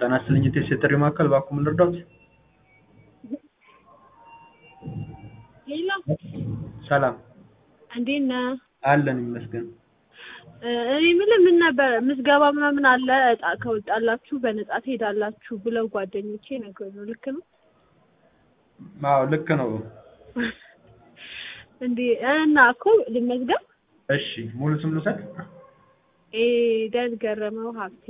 ጤና ይስጥልኝ የጥሪ ማዕከል እባክዎ ምን ልርዳዎት? ሄሎ ሰላም እንዴት ነህ? አለን ይመስገን። እኔ የምልህ ምን ነበር ምዝገባ ምናምን አለ እጣ ከወጣላችሁ በነፃ ትሄዳላችሁ ብለው ጓደኞቼ ነገሩኝ። ልክ ነው? አዎ ልክ ነው። እንዴ እና እኮ ልመዝገብ? እሺ ሙሉ ስም ልውሰድ? ኤደን ገረመው ሀብቴ።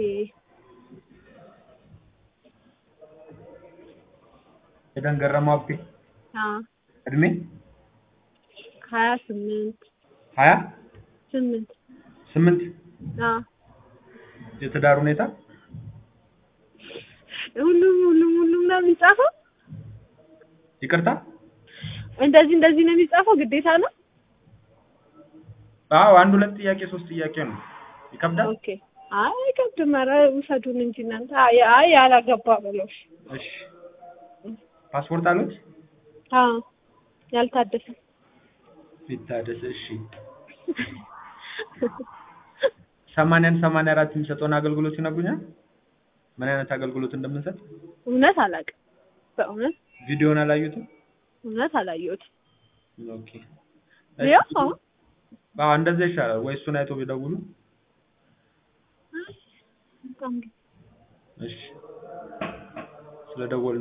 ኤደን ገረመው ሀብቴ። አዎ እድሜ? 28 8 አዎ የትዳር ሁኔታ? ሁሉም ነው የሚጻፈው? ይቅርታ? እንደዚህ ነው የሚጻፈው ግዴታ ነው? አዎ አንድ ሁለት ጥያቄ ሶስት ጥያቄ ነው። ይከብዳል? ኦኬ አይ አይከብድም። ኧረ ውሰዱን እንጂ እናንተ። አይ ያላገባ በለው። እሺ ፓስፖርት አሉት? አዎ ያልታደሰ ይታደስ። እሺ 84 የሚሰጠውን አገልግሎት ይነግሩኛል? ምን አይነት አገልግሎት እንደምንሰጥ? እውነት አላውቅም። በእውነት ቪዲዮውን አላዩትም? እውነት አላየሁትም። ኦኬ ያው እንደዛ ይሻላል ወይ እሱን አይቶ ቢደውሉ? እሺ ስለደወሉ